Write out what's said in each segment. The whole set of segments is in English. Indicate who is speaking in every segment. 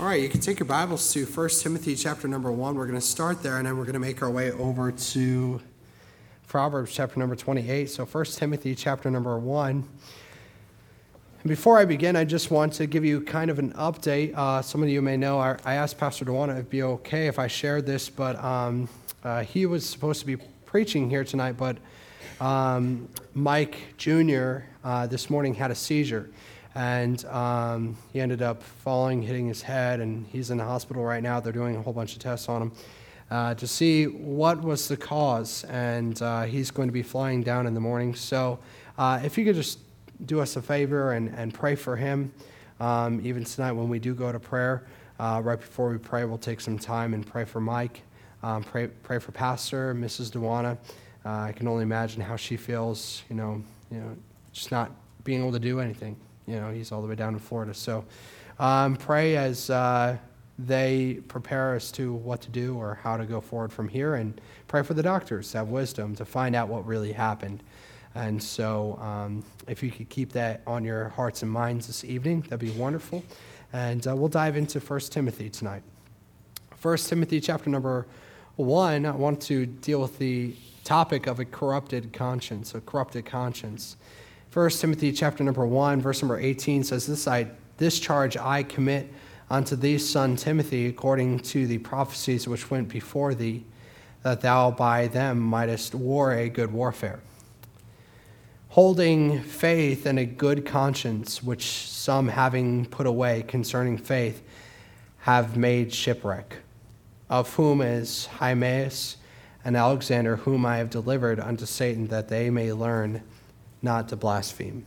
Speaker 1: All right, you can take your Bibles to 1 Timothy chapter number 1. We're going to start there, and then we're going to make our way over to Proverbs chapter number 28. So 1 Timothy chapter number 1. And before I begin, I just want to give you kind of an update. Some of you may know I asked Pastor Dewana if it'd be okay if I shared this, but he was supposed to be preaching here tonight, but Mike Jr. This morning had a seizure. And he ended up falling, hitting his head, and he's in the hospital right now. They're doing a whole bunch of tests on him to see what was the cause, and he's going to be flying down in the morning. So if you could just do us a favor and pray for him, even tonight when we do go to prayer, right before we pray, we'll take some time and pray for Mike, pray for Pastor, Mrs. Dewana. I can only imagine how she feels, just not being able to do anything. He's all the way down in Florida. So pray as they prepare as to what to do or how to go forward from here, and pray for the doctors to have wisdom to find out what really happened. And so if you could keep that on your hearts and minds this evening, that'd be wonderful. And we'll dive into 1 Timothy tonight. 1 Timothy chapter number 1, I want to deal with the topic of a corrupted conscience, 1 Timothy chapter number 1, verse number 18 says, This charge I commit unto thee, son Timothy, according to the prophecies which went before thee, that thou by them mightest war a good warfare, holding faith and a good conscience, which some having put away concerning faith have made shipwreck, of whom is Hymenaeus and Alexander, whom I have delivered unto Satan, that they may learn not to blaspheme.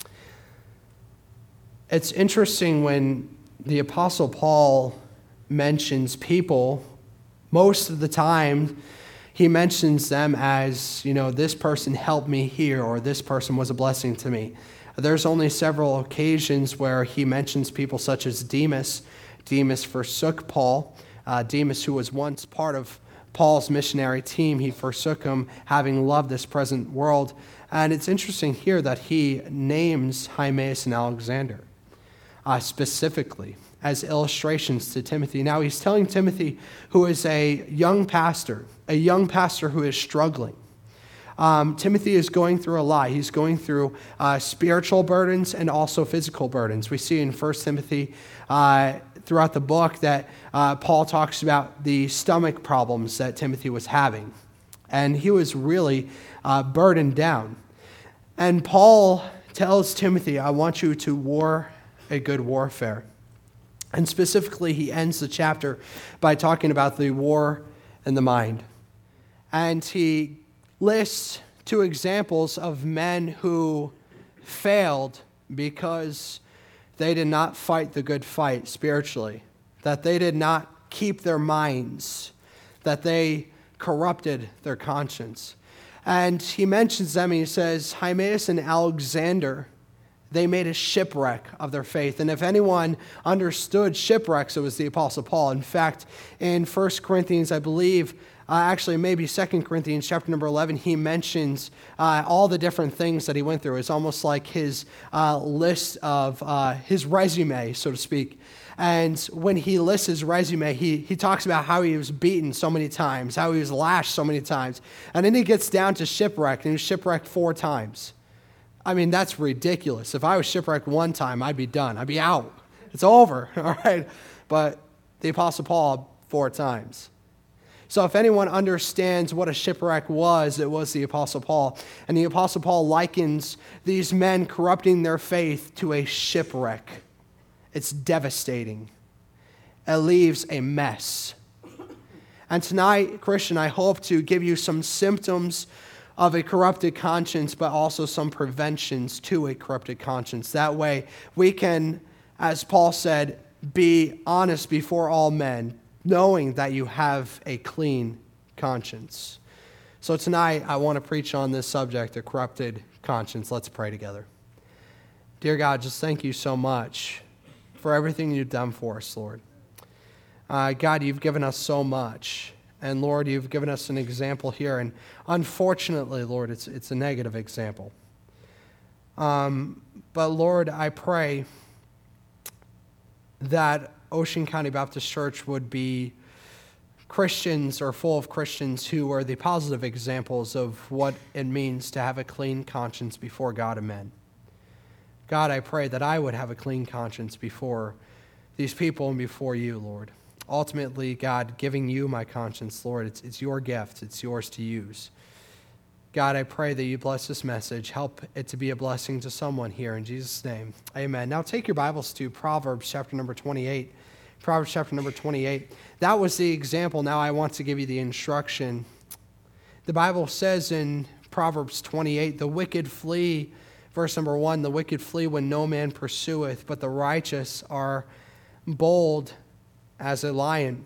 Speaker 1: It's interesting when the Apostle Paul mentions people, most of the time he mentions them as, this person helped me here, or this person was a blessing to me. There's only several occasions where he mentions people such as Demas. Demas forsook Paul. Demas, who was once part of Paul's missionary team, he forsook him, having loved this present world. And it's interesting here that he names Hymenaeus and Alexander specifically as illustrations to Timothy. Now he's telling Timothy, who is a young pastor who is struggling. Timothy is going through a lot. He's going through spiritual burdens and also physical burdens. We see in 1 Timothy throughout the book that Paul talks about the stomach problems that Timothy was having. And he was really burdened down. And Paul tells Timothy, I want you to war a good warfare. And specifically, he ends the chapter by talking about the war in the mind. And he lists two examples of men who failed because they did not fight the good fight spiritually, that they did not keep their minds, that they corrupted their conscience. And he mentions them, and he says, Hymenaeus and Alexander, they made a shipwreck of their faith. And if anyone understood shipwrecks, it was the Apostle Paul. In fact, in 1 Corinthians, I believe, actually maybe 2 Corinthians chapter number 11, he mentions all the different things that he went through. It's almost like his list of his resume, so to speak. And when he lists his resume, he talks about how he was beaten so many times, how he was lashed so many times. And then he gets down to shipwreck, and he was shipwrecked 4 times. I mean, that's ridiculous. If I was shipwrecked 1 time, I'd be done. I'd be out. It's over, all right? But the Apostle Paul, 4 times. So if anyone understands what a shipwreck was, it was the Apostle Paul. And the Apostle Paul likens these men corrupting their faith to a shipwreck. It's devastating. It leaves a mess. And tonight, Christian, I hope to give you some symptoms of a corrupted conscience, but also some preventions to a corrupted conscience. That way, we can, as Paul said, be honest before all men, knowing that you have a clean conscience. So tonight, I want to preach on this subject, a corrupted conscience. Let's pray together. Dear God, just thank you so much for everything you've done for us, Lord. God, you've given us so much. And Lord, you've given us an example here. And unfortunately, Lord, it's a negative example. But Lord, I pray that Ocean County Baptist Church would be Christians or full of Christians who are the positive examples of what it means to have a clean conscience before God and men. God, I pray that I would have a clean conscience before these people and before you, Lord. Ultimately, God, giving you my conscience, Lord, it's your gift. It's yours to use. God, I pray that you bless this message. Help it to be a blessing to someone here. In Jesus' name, amen. Now take your Bibles to Proverbs chapter number 28. Proverbs chapter number 28. That was the example. Now I want to give you the instruction. The Bible says in Proverbs 28, the wicked flee, verse number 1, the wicked flee when no man pursueth, but the righteous are bold as a lion.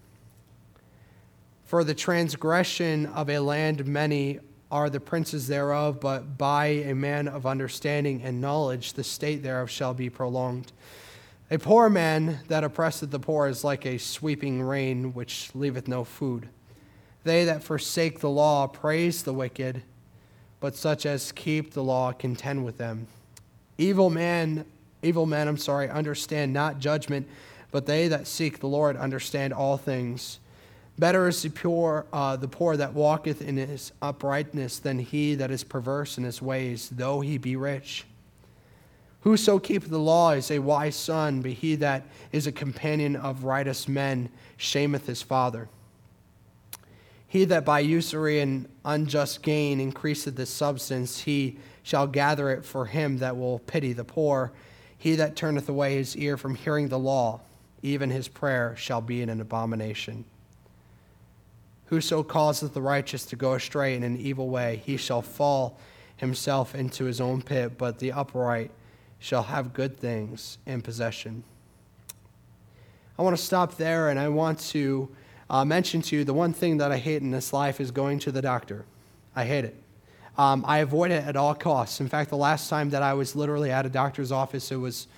Speaker 1: For the transgression of a land many are the princes thereof, but by a man of understanding and knowledge the state thereof shall be prolonged. A poor man that oppresseth the poor is like a sweeping rain which leaveth no food. They that forsake the law praise the wicked, but such as keep the law contend with them. Evil men, understand not judgment, but they that seek the Lord understand all things. Better is the poor that walketh in his uprightness than he that is perverse in his ways, though he be rich. Whoso keepeth the law is a wise son, but he that is a companion of righteous men shameth his father. He that by usury and unjust gain increaseth his substance, he shall gather it for him that will pity the poor. He that turneth away his ear from hearing the law, even his prayer shall be an abomination. Whoso causeth the righteous to go astray in an evil way, he shall fall himself into his own pit, but the upright shall have good things in possession. I want to stop there, and I want to mention to you the one thing that I hate in this life is going to the doctor. I hate it. I avoid it at all costs. In fact, the last time that I was literally at a doctor's office,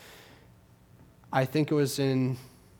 Speaker 1: I think it was in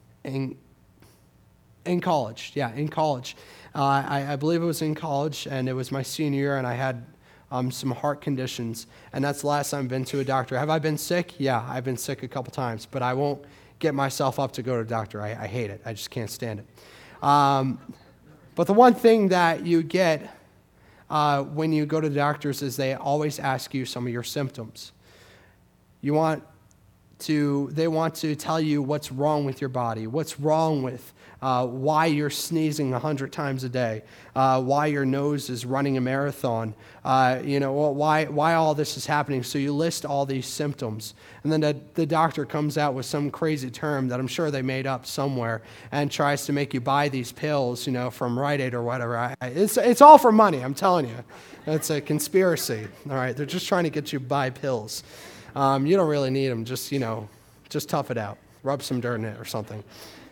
Speaker 1: college. Yeah, in college. I believe it was in college, and it was my senior year, and I had some heart conditions, and that's the last time I've been to a doctor. Have I been sick? Yeah, I've been sick a couple times, but I won't get myself up to go to a doctor. I hate it. I just can't stand it. But the one thing that you get when you go to the doctors is they always ask you some of your symptoms. They want to tell you what's wrong with your body, what's wrong with why you're sneezing 100 times a day, why your nose is running a marathon, why all this is happening. So you list all these symptoms, and then the doctor comes out with some crazy term that I'm sure they made up somewhere and tries to make you buy these pills, from Rite Aid or whatever. It's all for money, I'm telling you. It's a conspiracy, all right? They're just trying to get you to buy pills. You don't really need them. Just tough it out. Rub some dirt in it or something.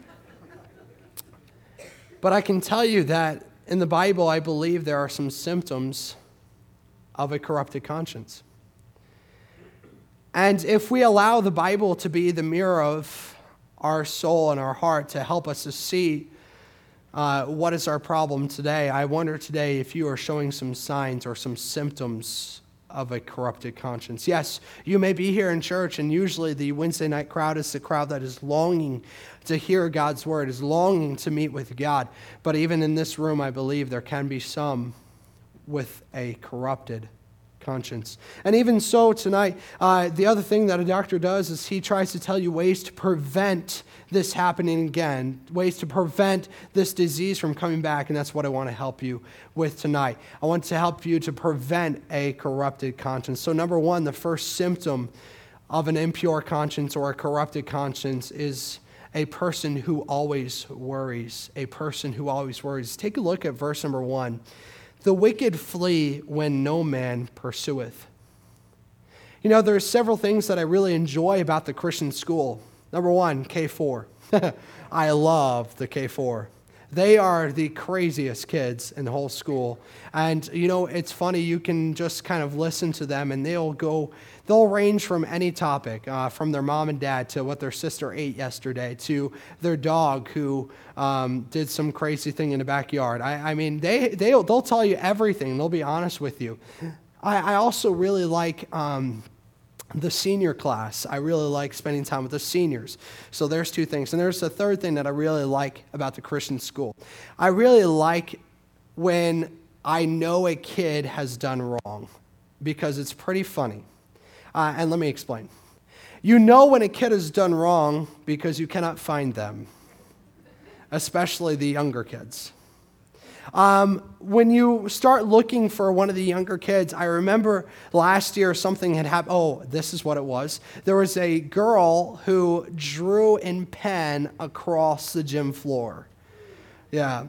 Speaker 1: But I can tell you that in the Bible, I believe there are some symptoms of a corrupted conscience. And if we allow the Bible to be the mirror of our soul and our heart to help us to see what is our problem today, I wonder today if you are showing some signs or some symptoms of a corrupted conscience. Yes, you may be here in church, and usually the Wednesday night crowd is the crowd that is longing to hear God's word, is longing to meet with God. But even in this room, I believe there can be some with a corrupted conscience. And even so tonight, the other thing that a doctor does is he tries to tell you ways to prevent this happening again, ways to prevent this disease from coming back, and that's what I want to help you with tonight. I want to help you to prevent a corrupted conscience. So number one, the first symptom of an impure conscience or a corrupted conscience is a person who always worries. A person who always worries. Take a look at verse number 1. The wicked flee when no man pursueth. There's several things that I really enjoy about the Christian school. Number 1, K4. I love the K4. They are the craziest kids in the whole school. And, it's funny, you can just kind of listen to them, and they'll range from any topic, from their mom and dad to what their sister ate yesterday to their dog who did some crazy thing in the backyard. They'll tell you everything. They'll be honest with you. I also really like the senior class. I really like spending time with the seniors. So there's two things. And there's a third thing that I really like about the Christian school. I really like when I know a kid has done wrong, because it's pretty funny. And let me explain. You know when a kid has done wrong because you cannot find them, especially the younger kids. When you start looking for one of the younger kids, I remember last year something had happened. Oh, this is what it was. There was a girl who drew in pen across the gym floor. Yeah.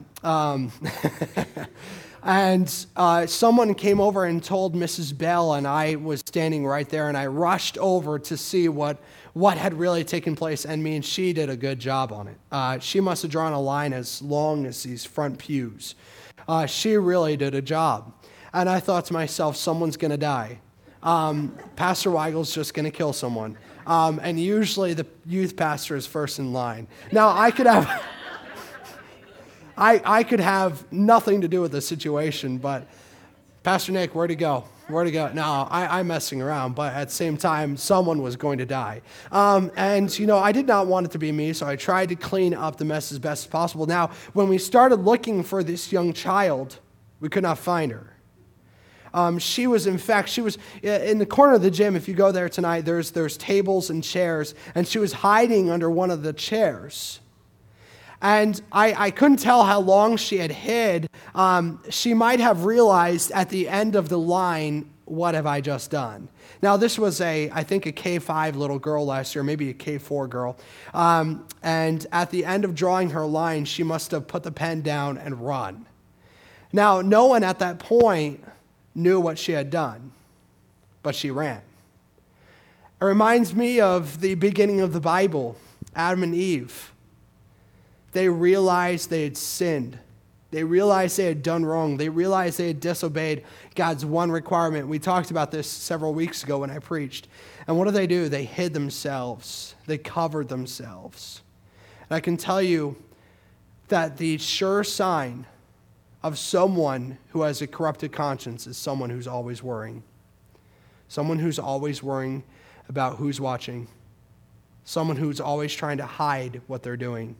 Speaker 1: And someone came over and told Mrs. Bell, and I was standing right there, and I rushed over to see what had really taken place, and she did a good job on it. She must have drawn a line as long as these front pews. She really did a job. And I thought to myself, someone's going to die. Pastor Weigel's just going to kill someone. And usually the youth pastor is first in line. Now, I could have... I could have nothing to do with the situation, but Pastor Nick, where'd he go? Where'd he go? No, I'm messing around, but at the same time, someone was going to die. And, I did not want it to be me, so I tried to clean up the mess as best as possible. Now, when we started looking for this young child, we could not find her. She was in the corner of the gym. If you go there tonight, there's tables and chairs, and she was hiding under one of the chairs. And I couldn't tell how long she had hid. She might have realized at the end of the line, what have I just done? Now, this was I think a K5 little girl last year, maybe a K4 girl. And at the end of drawing her line, she must have put the pen down and run. Now, no one at that point knew what she had done, but she ran. It reminds me of the beginning of the Bible, Adam and Eve. They realized they had sinned. They realized they had done wrong. They realized they had disobeyed God's one requirement. We talked about this several weeks ago when I preached. And what do? They hid themselves. They covered themselves. And I can tell you that the sure sign of someone who has a corrupted conscience is someone who's always worrying. Someone who's always worrying about who's watching. Someone who's always trying to hide what they're doing.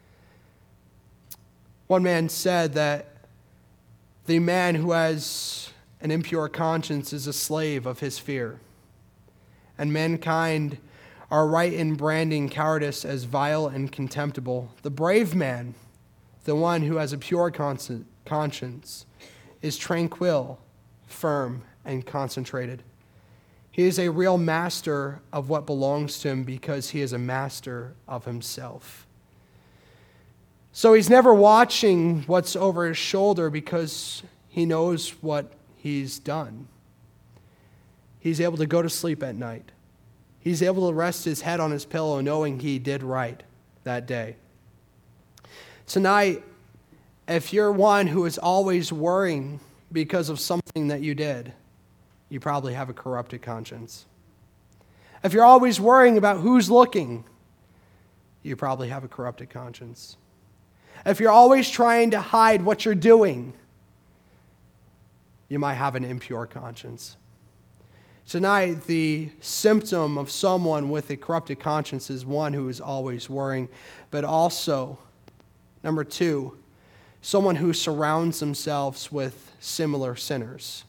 Speaker 1: One man said that the man who has an impure conscience is a slave of his fear. And mankind are right in branding cowardice as vile and contemptible. The brave man, the one who has a pure conscience, is tranquil, firm, and concentrated. He is a real master of what belongs to him because he is a master of himself. So he's never watching what's over his shoulder because he knows what he's done. He's able to go to sleep at night. He's able to rest his head on his pillow knowing he did right that day. Tonight, if you're one who is always worrying because of something that you did, you probably have a corrupted conscience. If you're always worrying about who's looking, you probably have a corrupted conscience. If you're always trying to hide what you're doing, you might have an impure conscience. Tonight, the symptom of someone with a corrupted conscience is one who is always worrying, but also, number two, someone who surrounds themselves with similar sinners.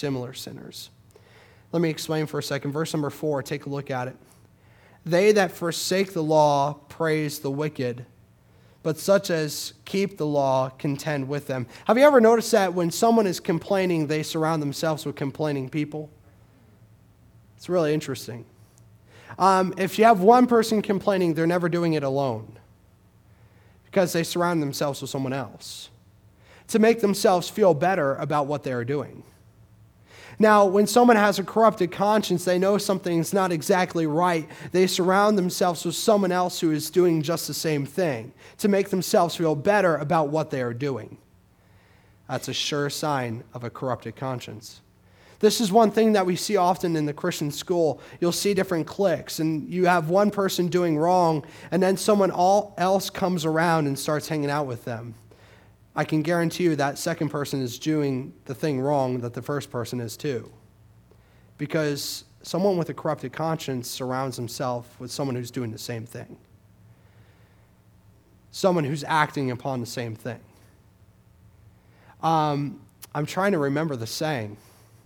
Speaker 1: Let me explain for a second. Verse number 4, take a look at it. They that forsake the law praise the wicked, but such as keep the law contend with them. Have you ever noticed that when someone is complaining, they surround themselves with complaining people? It's really interesting. If you have one person complaining, they're never doing it alone because they surround themselves with someone else to make themselves feel better about what they are doing. Now, when someone has a corrupted conscience, they know something's not exactly right. They surround themselves with someone else who is doing just the same thing to make themselves feel better about what they are doing. That's a sure sign of a corrupted conscience. This is one thing that we see often in the Christian school. You'll see different cliques, and you have one person doing wrong, and then someone else comes around and starts hanging out with them. I can guarantee you that second person is doing the thing wrong that the first person is too. Because someone with a corrupted conscience surrounds himself with someone who's doing the same thing. Someone who's acting upon the same thing. I'm trying to remember the saying.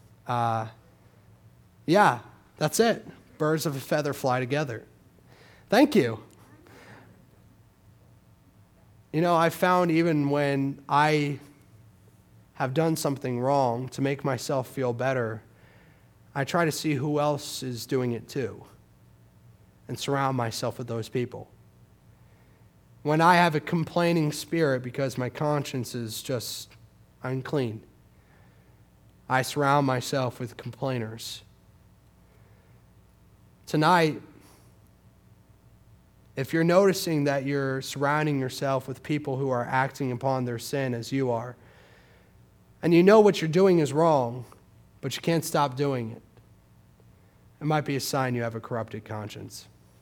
Speaker 1: Yeah, that's it. Birds of a feather fly together. Thank you. You know, I found even when I have done something wrong, to make myself feel better, I try to see who else is doing it too and surround myself with those people. When I have a complaining spirit because my conscience is just unclean, I surround myself with complainers. Tonight, if you're noticing that you're surrounding yourself with people who are acting upon their sin as you are, and you know what you're doing is wrong, but you can't stop doing it, it might be a sign you have a corrupted conscience.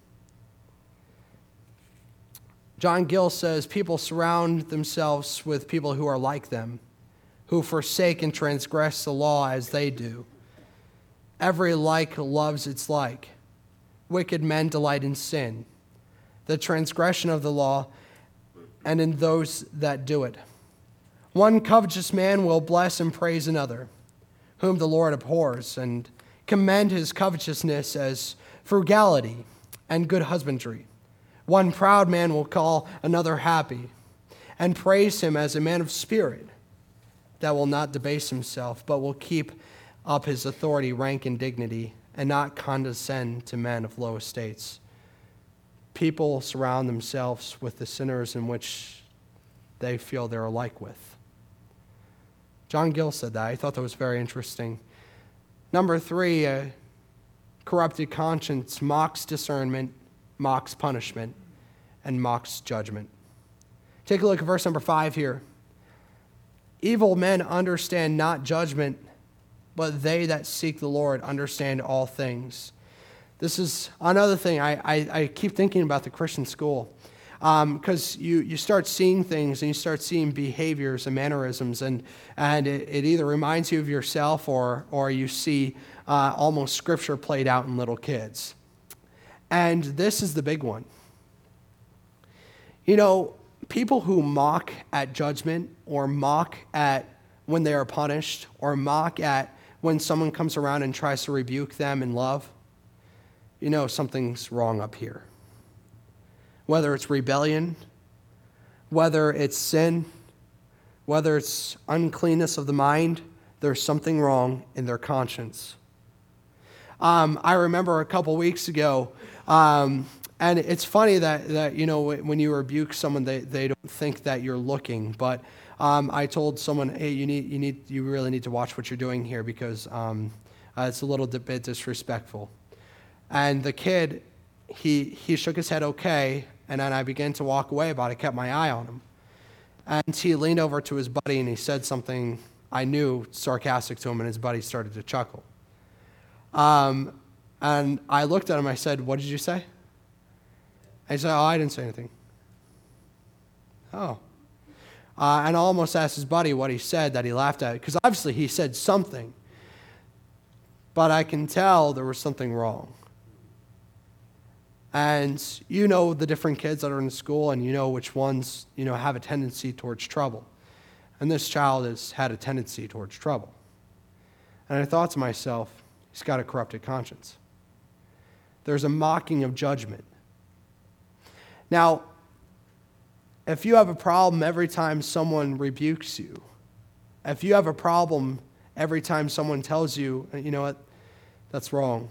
Speaker 1: John Gill says people surround themselves with people who are like them, who forsake and transgress the law as they do. Every like loves its like. Wicked men delight in sin, the transgression of the law, and in those that do it. One covetous man will bless and praise another, whom the Lord abhors, and commend his covetousness as frugality and good husbandry. One proud man will call another happy, and praise him as a man of spirit, that will not debase himself, but will keep up his authority, rank, and dignity, and not condescend to men of low estates. People surround themselves with the sinners in which they feel they're alike with. John Gill said that. I thought that was very interesting. Number 3, a corrupted conscience mocks discernment, mocks punishment, and mocks judgment. Take a look at verse number 5 here. Evil men understand not judgment, but they that seek the Lord understand all things. This is another thing I keep thinking about the Christian school, because you start seeing things and you start seeing behaviors and mannerisms, and it either reminds you of yourself or you see almost Scripture played out in little kids. And this is the big one. You know, people who mock at judgment or mock at when they are punished or mock at when someone comes around and tries to rebuke them in love, you know something's wrong up here. Whether it's rebellion, whether it's sin, whether it's uncleanness of the mind, there's something wrong in their conscience. I remember a couple weeks ago, and it's funny that you know, when you rebuke someone, they don't think that you're looking. But I told someone, hey, you really need to watch what you're doing here, because it's a little bit disrespectful. And the kid, he shook his head okay, and then I began to walk away, but I kept my eye on him. And he leaned over to his buddy and he said something I knew sarcastic to him, and his buddy started to chuckle. And I looked at him, I said, "What did you say?" I said, "Oh, I didn't say anything." Oh. And I almost asked his buddy what he said that he laughed at, because obviously he said something. But I can tell there was something wrong. And you know the different kids that are in the school, and you know which ones, you know, have a tendency towards trouble. And this child has had a tendency towards trouble. And I thought to myself, he's got a corrupted conscience. There's a mocking of judgment. Now, if you have a problem every time someone rebukes you, if you have a problem every time someone tells you, you know what, that's wrong.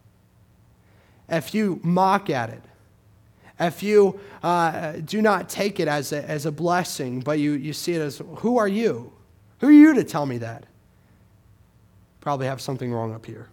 Speaker 1: If you mock at it, if you do not take it as a blessing, but you see it as, who are you? Who are you to tell me that? Probably have something wrong up here.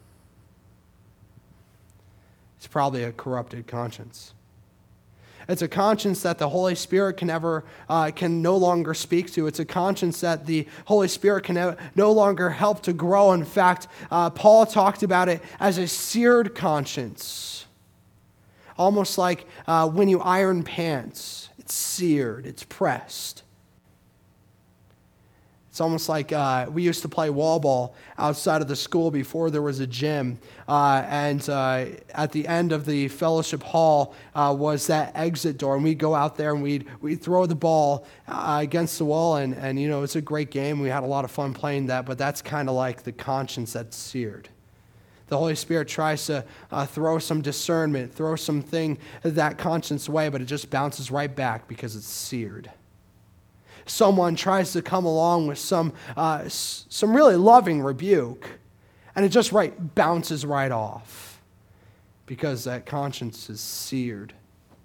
Speaker 1: It's probably a corrupted conscience. It's a conscience that the Holy Spirit can no longer speak to. It's a conscience that the Holy Spirit can no longer help to grow. In fact, Paul talked about it as a seared conscience. Almost like when you iron pants, it's seared, it's pressed. It's almost like we used to play wall ball outside of the school before there was a gym. And at the end of the fellowship hall was that exit door. And we'd go out there and we'd throw the ball against the wall. And it's a great game. We had a lot of fun playing that. But that's kind of like the conscience that's seared. The Holy Spirit tries to throw some discernment, throw something that conscience away, but it just bounces right back because it's seared. Someone tries to come along with some really loving rebuke, and it just bounces right off because that conscience is seared.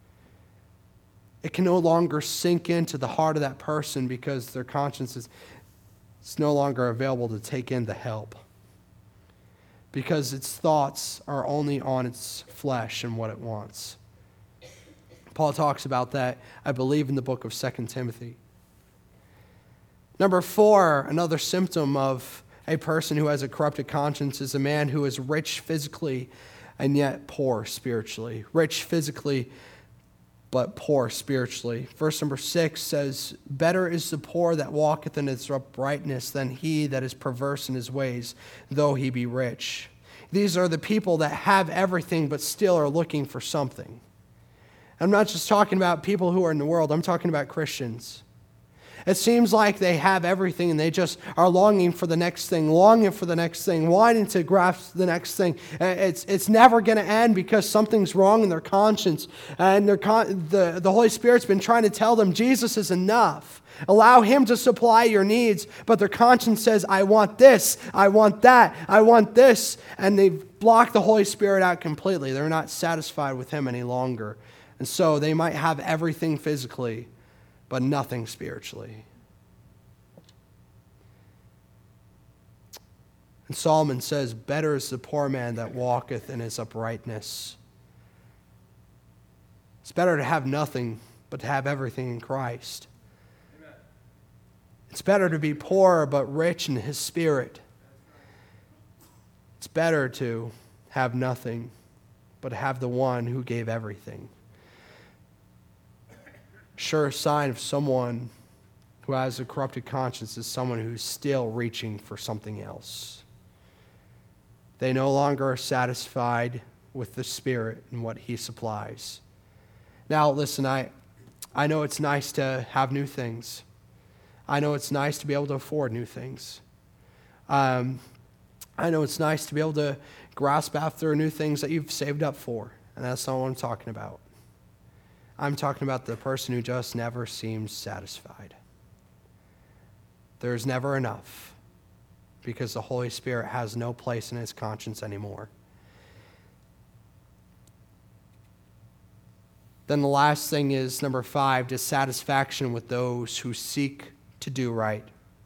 Speaker 1: It can no longer sink into the heart of that person because their conscience is no longer available to take in the help, because its thoughts are only on its flesh and what it wants. Paul talks about that, I believe, in the book of 2 Timothy. Number 4, another symptom of a person who has a corrupted conscience is a man who is rich physically and yet poor spiritually. Rich physically, but poor spiritually. Verse number 6 says, "Better is the poor that walketh in his uprightness than he that is perverse in his ways, though he be rich." These are the people that have everything but still are looking for something. I'm not just talking about people who are in the world. I'm talking about Christians. It seems like they have everything and they just are longing for the next thing, wanting to grasp the next thing. It's never going to end because something's wrong in their conscience. And the Holy Spirit's been trying to tell them Jesus is enough. Allow Him to supply your needs. But their conscience says, I want this, I want that, I want this. And they've blocked the Holy Spirit out completely. They're not satisfied with Him any longer. And so they might have everything physically, but nothing spiritually. And Solomon says, "Better is the poor man that walketh in his uprightness." It's better to have nothing, but to have everything in Christ. Amen. It's better to be poor, but rich in His Spirit. It's better to have nothing, but to have the one who gave everything. Sure sign of someone who has a corrupted conscience is someone who's still reaching for something else. They no longer are satisfied with the Spirit and what He supplies. Now, listen, I know it's nice to have new things. I know it's nice to be able to afford new things. I know it's nice to be able to grasp after new things that you've saved up for, and that's not what I'm talking about. I'm talking about the person who just never seems satisfied. There's never enough because the Holy Spirit has no place in his conscience anymore. Then the last thing is number 5, dissatisfaction with those who seek to do right.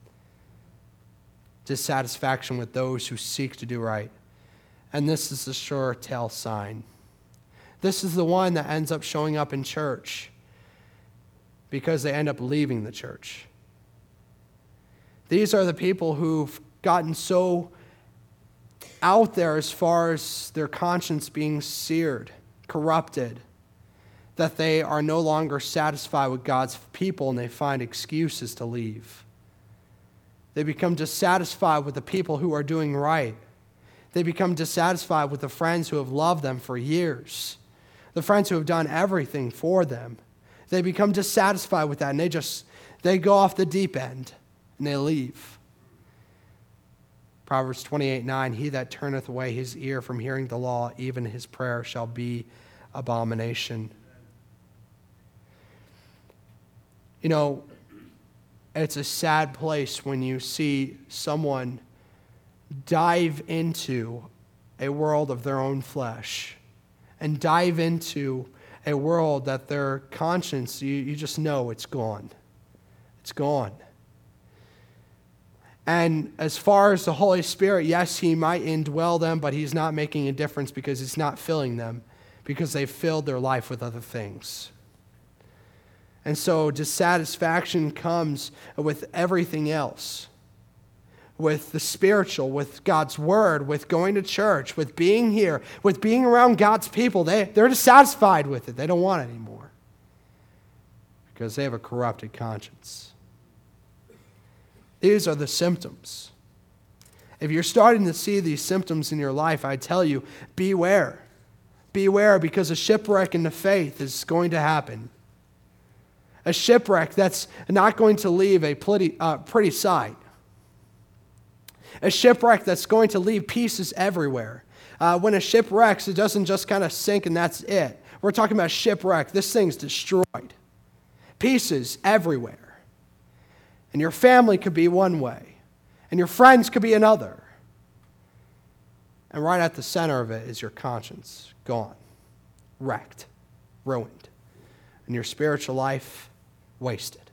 Speaker 1: Dissatisfaction with those who seek to do right. And this is the sure tell sign. This is the one that ends up showing up in church because they end up leaving the church. These are the people who've gotten so out there as far as their conscience being seared, corrupted, that they are no longer satisfied with God's people and they find excuses to leave. They become dissatisfied with the people who are doing right. They become dissatisfied with the friends who have loved them for years, the friends who have done everything for them. They become dissatisfied with that and they go off the deep end and they leave. Proverbs 28:9, he that turneth away his ear from hearing the law, even his prayer shall be abomination. You know, it's a sad place when you see someone dive into a world of their own flesh and dive into a world that their conscience, you just know it's gone. It's gone. And as far as the Holy Spirit, yes, He might indwell them, but He's not making a difference because He's not filling them, because they've filled their life with other things. And so dissatisfaction comes with everything else. With the spiritual, with God's word, with going to church, with being here, with being around God's people. They're dissatisfied with it. They don't want it anymore because they have a corrupted conscience. These are the symptoms. If you're starting to see these symptoms in your life, I tell you, beware. Beware, because a shipwreck in the faith is going to happen. A shipwreck that's not going to leave a pretty sight. A shipwreck that's going to leave pieces everywhere. When a ship wrecks, it doesn't just kind of sink and that's it. We're talking about shipwreck. This thing's destroyed. Pieces everywhere. And your family could be one way. And your friends could be another. And right at the center of it is your conscience. Gone. Wrecked. Ruined. And your spiritual life wasted.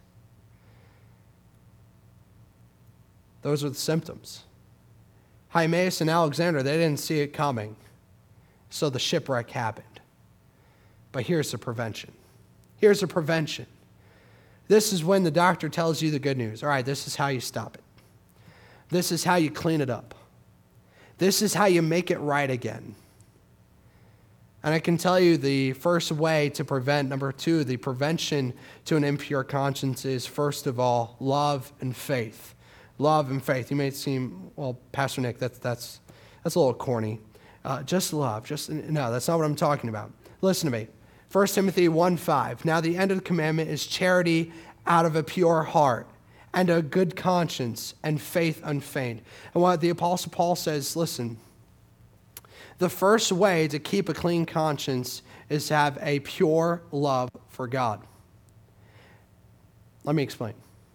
Speaker 1: Those are the symptoms. Hymenaeus and Alexander, they didn't see it coming. So the shipwreck happened. But here's the prevention. Here's the prevention. This is when the doctor tells you the good news. All right, this is how you stop it. This is how you clean it up. This is how you make it right again. And I can tell you the first way to prevent, number two, the prevention to an impure conscience is, first of all, love and faith. Love and faith. You may seem, well, Pastor Nick, that's a little corny. Just love. No, that's not what I'm talking about. Listen to me. 1 Timothy 1:5. Now the end of the commandment is charity out of a pure heart and a good conscience and faith unfeigned. And what the Apostle Paul says, listen, the first way to keep a clean conscience is to have a pure love for God. Let me explain.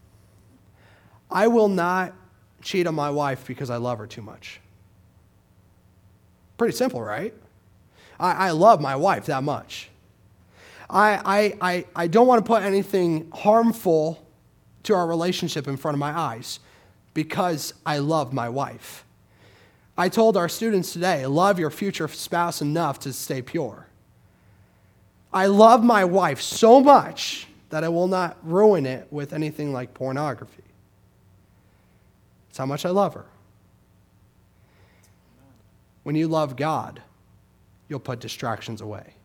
Speaker 1: I will not cheat on my wife because I love her too much. Pretty simple, right? I love my wife that much. I don't want to put anything harmful to our relationship in front of my eyes because I love my wife. I told our students today, love your future spouse enough to stay pure. I love my wife so much that I will not ruin it with anything like pornography. That's how much I love her. When you love God, you'll put distractions away.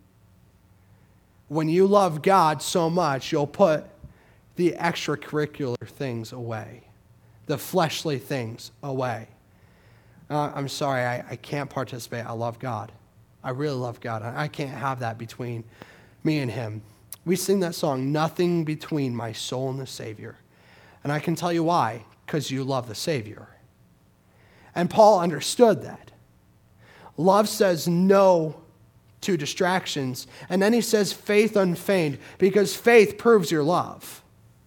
Speaker 1: When you love God so much, you'll put the extracurricular things away, the fleshly things away. I'm sorry, I can't participate. I love God. I really love God. I can't have that between me and Him. We sing that song, Nothing Between My Soul and the Savior. And I can tell you why, because you love the Savior. And Paul understood that. Love says no to distractions. And then he says faith unfeigned, because faith proves your love.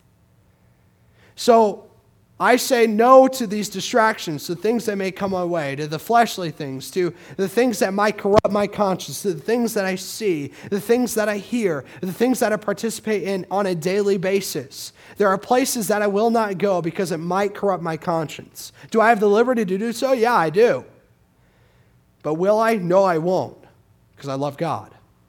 Speaker 1: So I say no to these distractions, to things that may come my way, to the fleshly things, to the things that might corrupt my conscience, to the things that I see, the things that I hear, the things that I participate in on a daily basis. There are places that I will not go because it might corrupt my conscience. Do I have the liberty to do so? Yeah, I do. But will I? No, I won't, because I love God.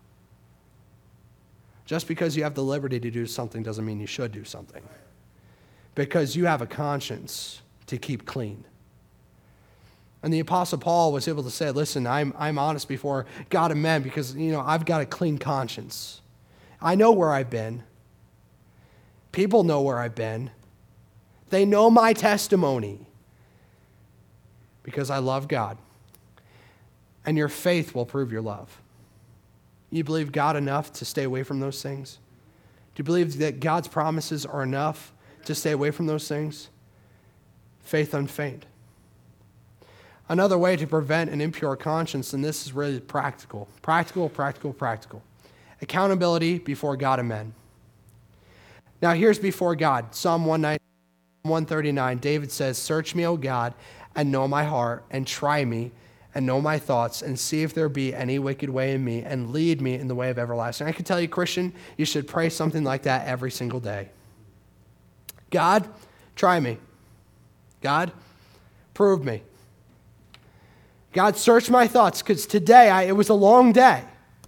Speaker 1: Just because you have the liberty to do something doesn't mean you should do something. Because you have a conscience to keep clean. And the Apostle Paul was able to say, listen, I'm honest before God and men because, I've got a clean conscience. I know where I've been. People know where I've been. They know my testimony because I love God. And your faith will prove your love. You believe God enough to stay away from those things? Do you believe that God's promises are enough to stay away from those things? Faith unfeigned. Another way to prevent an impure conscience, and this is really practical. Practical. Accountability before God and men. Now here's before God. Psalm 139, David says, search me, O God, and know my heart, and try me, and know my thoughts, and see if there be any wicked way in me, and lead me in the way of everlasting. I can tell you, Christian, you should pray something like that every single day. God, try me. God, prove me. God, search my thoughts, because today, it was a long day.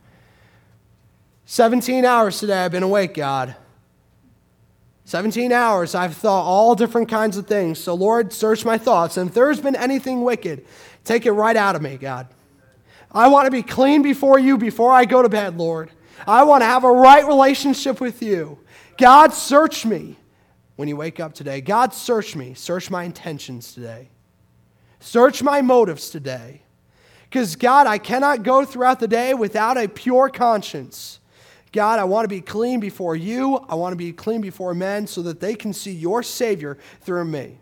Speaker 1: 17 hours today I've been awake, God. 17 hours I've thought all different kinds of things. So Lord, search my thoughts. And if there's been anything wicked, take it right out of me, God. I want to be clean before you before I go to bed, Lord. I want to have a right relationship with you. God, search me. when you wake up today, God, search me. Search my intentions today. Search my motives today. Because, God, I cannot go throughout the day without a pure conscience. God, I want to be clean before you. I want to be clean before men so that they can see your Savior through me.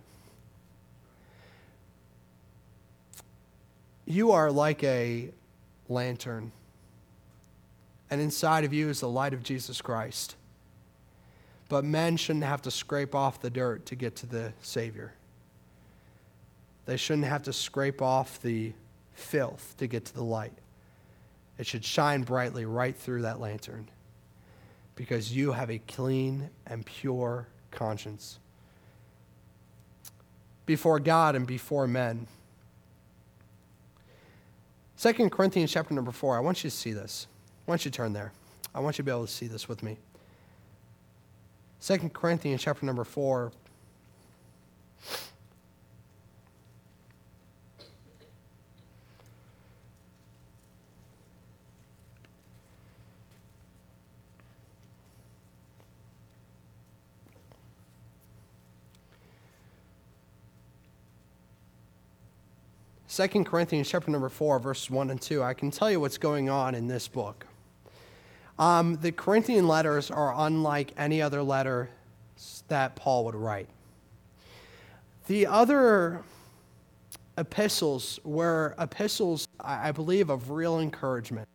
Speaker 1: You are like a lantern, and inside of you is the light of Jesus Christ. But men shouldn't have to scrape off the dirt to get to the Savior. They shouldn't have to scrape off the filth to get to the light. It should shine brightly right through that lantern because you have a clean and pure conscience before God and before men. 2 Corinthians chapter number 4, I want you to see this. I want you to turn there. I want you to be able to see this with me. 2 Corinthians chapter number 4. Second Corinthians chapter number 4, verses 1 and 2. I can tell you what's going on in this book. The Corinthian letters are unlike any other letter that Paul would write. The other epistles were epistles, I believe, of real encouragement.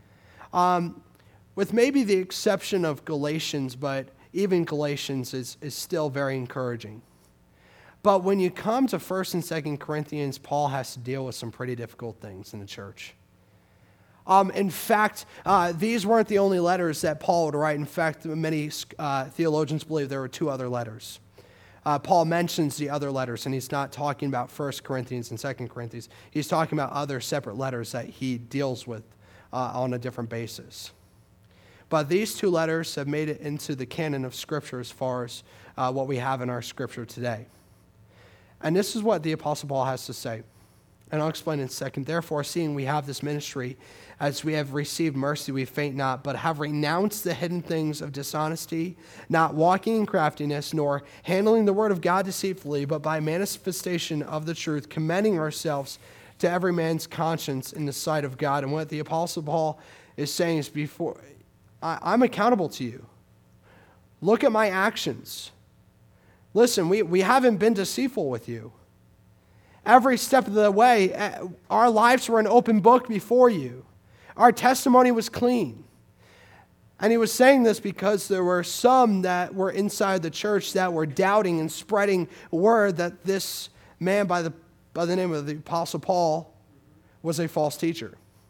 Speaker 1: With maybe the exception of Galatians, but even Galatians is still very encouraging. But when you come to 1st and 2nd Corinthians, Paul has to deal with some pretty difficult things in the church. In fact, these weren't the only letters that Paul would write. In fact, many theologians believe there were 2 other letters. Paul mentions the other letters, and he's not talking about 1 Corinthians and 2 Corinthians. He's talking about other separate letters that he deals with on a different basis. But these 2 letters have made it into the canon of Scripture as far as what we have in our Scripture today. And this is what the Apostle Paul has to say. And I'll explain in a second. Therefore, seeing we have this ministry, as we have received mercy, we faint not, but have renounced the hidden things of dishonesty, not walking in craftiness, nor handling the word of God deceitfully, but by manifestation of the truth, commending ourselves to every man's conscience in the sight of God. And what the Apostle Paul is saying is, I'm accountable to you. Look at my actions. Listen, we haven't been deceitful with you. Every step of the way, our lives were an open book before you. Our testimony was clean. And he was saying this because there were some that were inside the church that were doubting and spreading word that this man by the name of the Apostle Paul was a false teacher.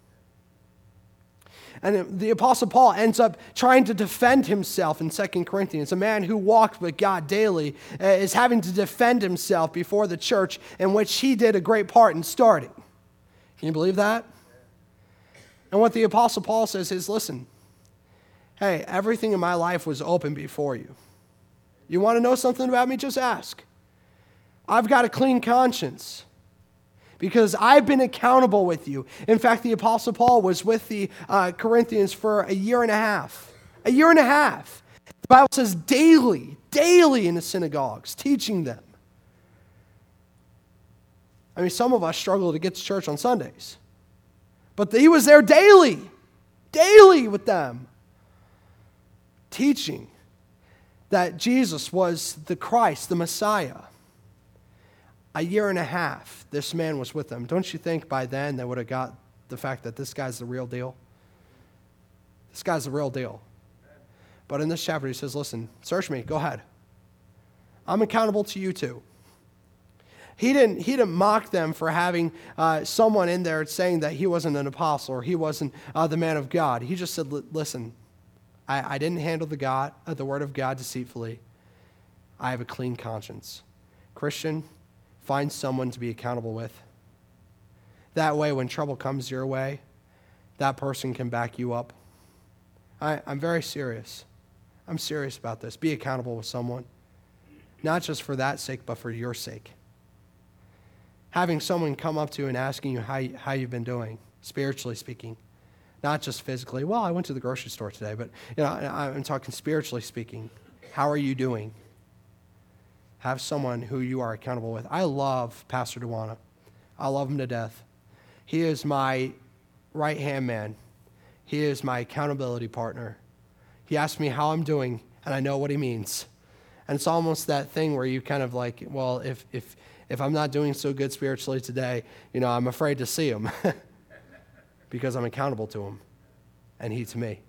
Speaker 1: And the Apostle Paul ends up trying to defend himself in 2 Corinthians. A man who walked with God daily is having to defend himself before the church in which he did a great part in starting. Can you believe that? And what the Apostle Paul says is, listen, hey, everything in my life was open before you. You want to know something about me? Just ask. I've got a clean conscience. Because I've been accountable with you. In fact, the Apostle Paul was with the Corinthians for a year and a half. A year and a half. The Bible says daily in the synagogues, teaching them. I mean, some of us struggle to get to church on Sundays. But he was there daily with them, teaching that Jesus was the Christ, the Messiah. A year and a half, this man was with them. Don't you think by then they would have got the fact that this guy's the real deal? This guy's the real deal. But in this chapter, he says, listen, search me, go ahead. I'm accountable to you too. He didn't mock them for having someone in there saying that he wasn't an apostle or he wasn't the man of God. He just said, listen, I didn't handle the word of God deceitfully. I have a clean conscience. Christian, find someone to be accountable with. That way, when trouble comes your way, that person can back you up. I'm very serious. I'm serious about this. Be accountable with someone. Not just for that sake, but for your sake. Having someone come up to you and asking you how you've been doing, spiritually speaking. Not just physically. Well, I went to the grocery store today, but I'm talking spiritually speaking. How are you doing? Have someone who you are accountable with. I love Pastor Dewana. I love him to death. He is my right-hand man. He is my accountability partner. He asks me how I'm doing, and I know what he means. And it's almost that thing where you kind of like, well, if I'm not doing so good spiritually today, I'm afraid to see him because I'm accountable to him, and he to me.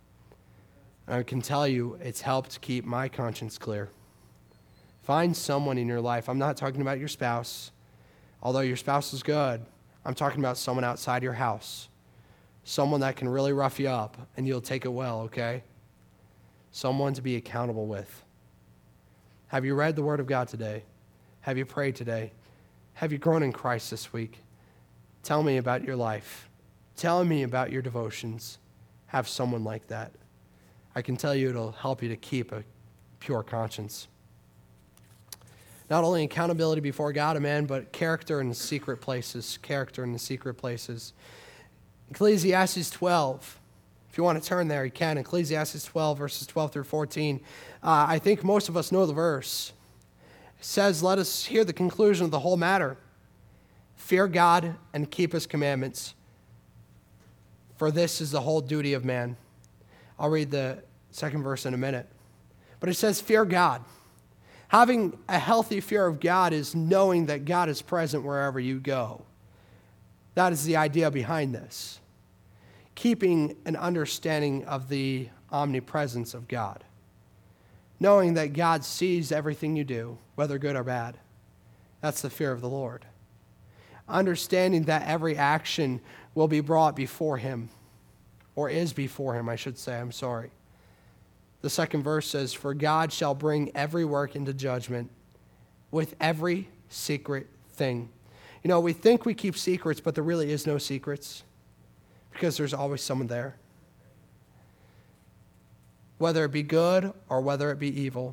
Speaker 1: And I can tell you, it's helped keep my conscience clear. Find someone in your life. I'm not talking about your spouse, although your spouse is good. I'm talking about someone outside your house. Someone that can really rough you up, and you'll take it well, okay? Someone to be accountable with. Have you read the Word of God today? Have you prayed today? Have you grown in Christ this week? Tell me about your life. Tell me about your devotions. Have someone like that. I can tell you it'll help you to keep a pure conscience. Not only accountability before God and man, but character in the secret places. Character in the secret places. Ecclesiastes 12. If you want to turn there, you can. Ecclesiastes 12, verses 12 through 14. I think most of us know the verse. It says, let us hear the conclusion of the whole matter. Fear God and keep his commandments, for this is the whole duty of man. I'll read the second verse in a minute. But it says, fear God. Having a healthy fear of God is knowing that God is present wherever you go. That is the idea behind this. Keeping an understanding of the omnipresence of God. Knowing that God sees everything you do, whether good or bad. That's the fear of the Lord. Understanding that every action will be brought before him, or is before him, I should say. I'm sorry. The second verse says, for God shall bring every work into judgment with every secret thing. We think we keep secrets, but there really is no secrets because there's always someone there. Whether it be good or whether it be evil.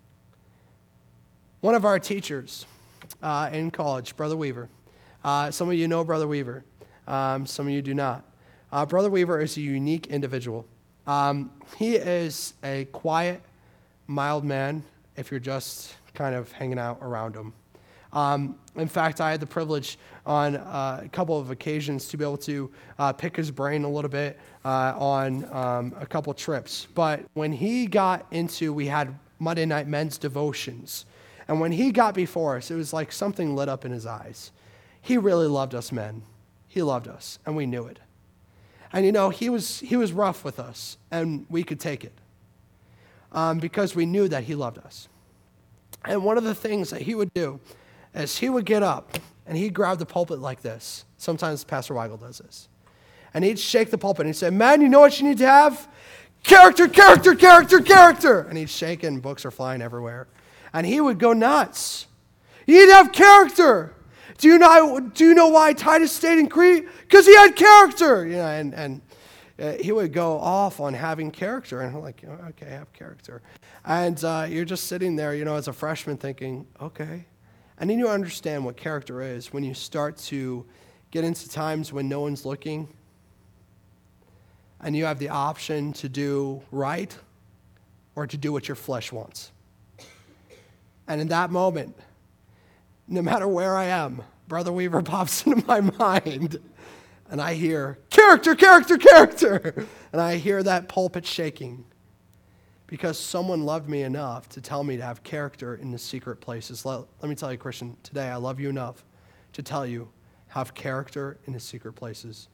Speaker 1: One of our teachers in college, Brother Weaver, some of you know Brother Weaver, some of you do not. Brother Weaver is a unique individual. He is a quiet, mild man if you're just kind of hanging out around him. In fact, I had the privilege on a couple of occasions to be able to pick his brain a little bit on a couple trips. But when he got into, we had Monday night men's devotions. And when he got before us, it was like something lit up in his eyes. He really loved us men. He loved us, and we knew it. And he was rough with us, and we could take it because we knew that he loved us. And one of the things that he would do is he would get up, and he'd grab the pulpit like this. Sometimes Pastor Weigel does this. And he'd shake the pulpit, and he'd say, man, you know what you need to have? Character, character, character, character. And he'd shake, and books are flying everywhere. And he would go nuts. You need to have character. Do you know why Titus stayed in Crete? Because he had character. And he would go off on having character. And I'm like, okay, have character. And you're just sitting there, as a freshman thinking, okay. And then you understand what character is when you start to get into times when no one's looking and you have the option to do right or to do what your flesh wants. And in that moment, no matter where I am, Brother Weaver pops into my mind, and I hear, character, character, character, and I hear that pulpit shaking because someone loved me enough to tell me to have character in the secret places. Let me tell you, Christian, today I love you enough to tell you, have character in the secret places.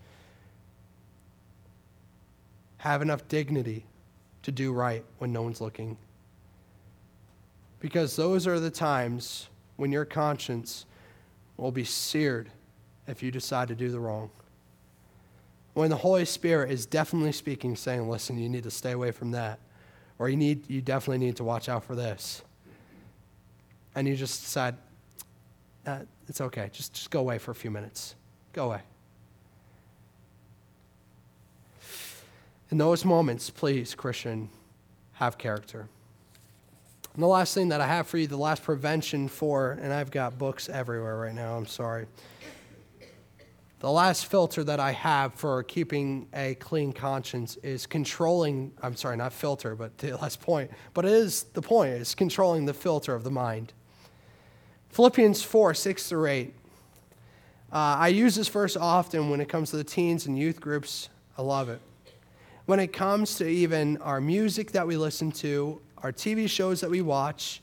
Speaker 1: Have enough dignity to do right when no one's looking. Because those are the times when your conscience will be seared if you decide to do the wrong. When the Holy Spirit is definitely speaking, saying, listen, you need to stay away from that. Or you definitely need to watch out for this. And you just decide, it's okay, just go away for a few minutes. Go away. In those moments, please, Christian, have character. And the last thing that I have for you, the last prevention for, and I've got books everywhere right now, I'm sorry. The last filter that I have for keeping a clean conscience is controlling, I'm sorry, not filter, but the last point, but it is the point, is controlling the filter of the mind. Philippians 4, 6 through 8. I use this verse often when it comes to the teens and youth groups. I love it. When it comes to even our music that we listen to, our TV shows that we watch,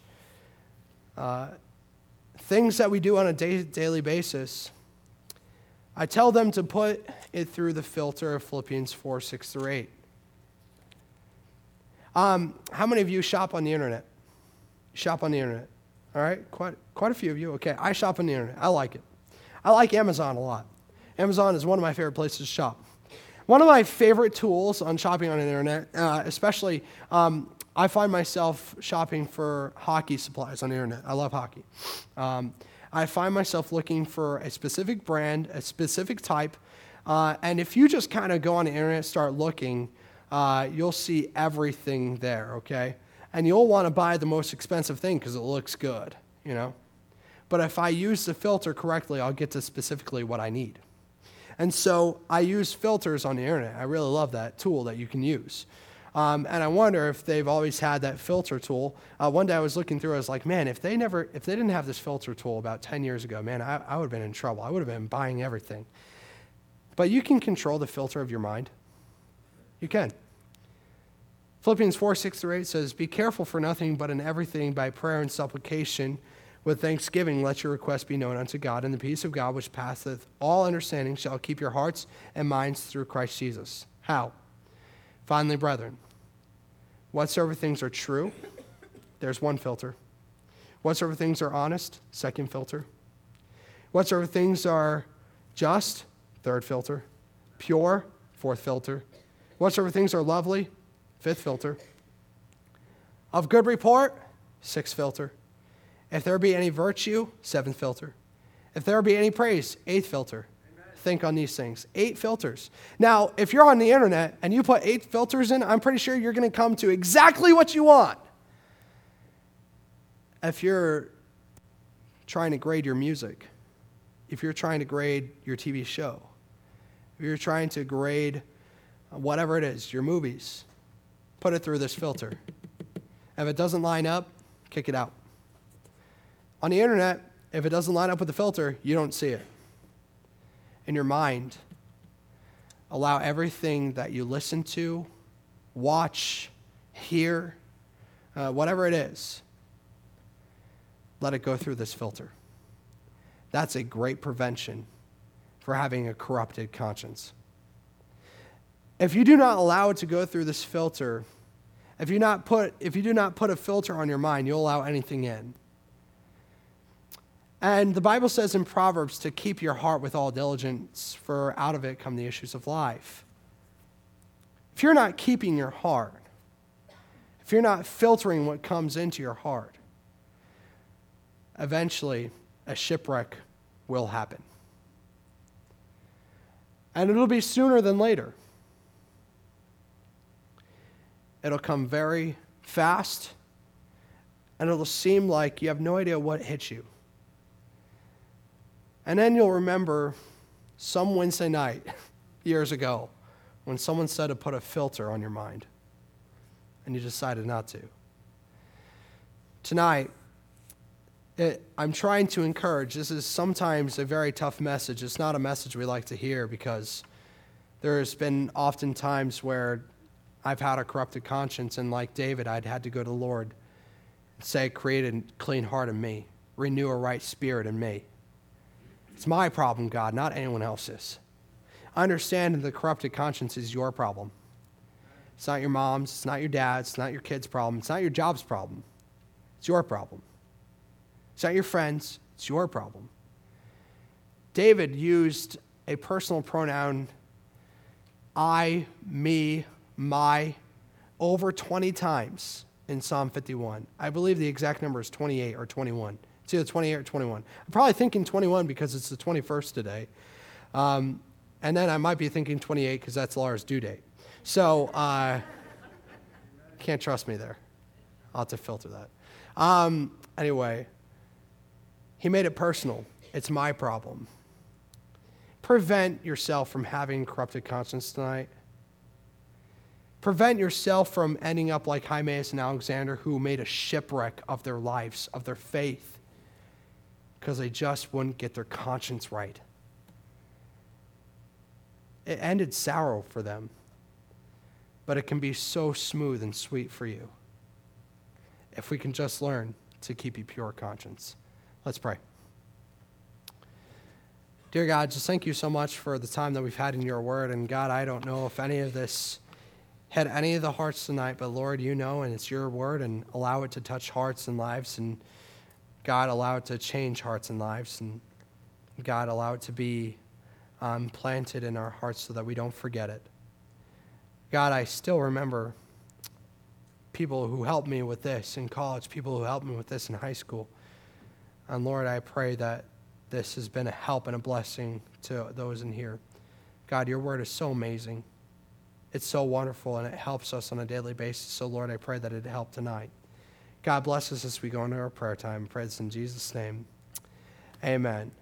Speaker 1: things that we do on a daily basis, I tell them to put it through the filter of Philippians 4, 6 through 8. How many of you shop on the internet? Shop on the internet. All right, quite a few of you. Okay, I shop on the internet. I like it. I like Amazon a lot. Amazon is one of my favorite places to shop. One of my favorite tools on shopping on the internet, especially, I find myself shopping for hockey supplies on the internet. I love hockey. I find myself looking for a specific brand, a specific type, and if you just kind of go on the internet and start looking, you'll see everything there, okay? And you'll want to buy the most expensive thing because it looks good, you know? But if I use the filter correctly, I'll get to specifically what I need. And so I use filters on the internet. I really love that tool that you can use. And I wonder if they've always had that filter tool. One day I was looking through, I was like, man, if they didn't have this filter tool about 10 years ago, man, I would have been in trouble. I would have been buying everything. But you can control the filter of your mind. You can. Philippians 4, 6 through 8 says, be careful for nothing, but in everything by prayer and supplication, with thanksgiving, let your requests be known unto God, and the peace of God, which passeth all understanding, shall keep your hearts and minds through Christ Jesus. How? Finally, brethren, whatsoever things are true, there's one filter. Whatsoever things are honest, second filter. Whatsoever things are just, third filter. Pure, fourth filter. Whatsoever things are lovely, fifth filter. Of good report, sixth filter. If there be any virtue, seventh filter. If there be any praise, eighth filter. Amen. Think on these things. 8 filters. Now, if you're on the internet and you put 8 filters in, I'm pretty sure you're going to come to exactly what you want. If you're trying to grade your music, if you're trying to grade your TV show, if you're trying to grade whatever it is, your movies, put it through this filter. If it doesn't line up, kick it out. On the internet, if it doesn't line up with the filter, you don't see it. In your mind, allow everything that you listen to, watch, hear, whatever it is, let it go through this filter. That's a great prevention for having a corrupted conscience. If you do not allow it to go through this filter, if you do not put a filter on your mind, you'll allow anything in. And the Bible says in Proverbs to keep your heart with all diligence, for out of it come the issues of life. If you're not keeping your heart, if you're not filtering what comes into your heart, eventually a shipwreck will happen. And it'll be sooner than later. It'll come very fast, and it'll seem like you have no idea what hit you. And then you'll remember some Wednesday night years ago when someone said to put a filter on your mind, and you decided not to. Tonight, I'm trying to encourage. This is sometimes a very tough message. It's not a message we like to hear because there's been often times where I've had a corrupted conscience, and like David, I'd had to go to the Lord and say, create a clean heart in me, renew a right spirit in me. It's my problem, God, not anyone else's. I understand that the corrupted conscience is your problem. It's not your mom's, it's not your dad's, it's not your kid's problem, it's not your job's problem. It's your problem. It's not your friend's, it's your problem. David used a personal pronoun, I, me, my, over 20 times in Psalm 51. I believe the exact number is 28 or 21. It's either 28 or 21. I'm probably thinking 21 because it's the 21st today. And then I might be thinking 28 because that's Laura's due date. So can't trust me there. I'll have to filter that. Anyway, he made it personal. It's my problem. Prevent yourself from having corrupted conscience tonight. Prevent yourself from ending up like Hymenaeus and Alexander, who made a shipwreck of their lives, of their faith. because they just wouldn't get their conscience right. It ended sour for them, but it can be so smooth and sweet for you if we can just learn to keep a pure conscience. Let's pray. Dear God, just thank you so much for the time that we've had in your word. And God, I don't know if any of this hit any of the hearts tonight, but Lord, you know, and it's your word, and allow it to touch hearts and lives. And God, allow it to change hearts and lives. And God, allow it to be planted in our hearts so that we don't forget it. God, I still remember people who helped me with this in college, people who helped me with this in high school. And Lord, I pray that this has been a help and a blessing to those in here. God, your word is so amazing. It's so wonderful, and it helps us on a daily basis. So, Lord, I pray that it helped tonight. God bless us as we go into our prayer time. I pray this in Jesus' name. Amen.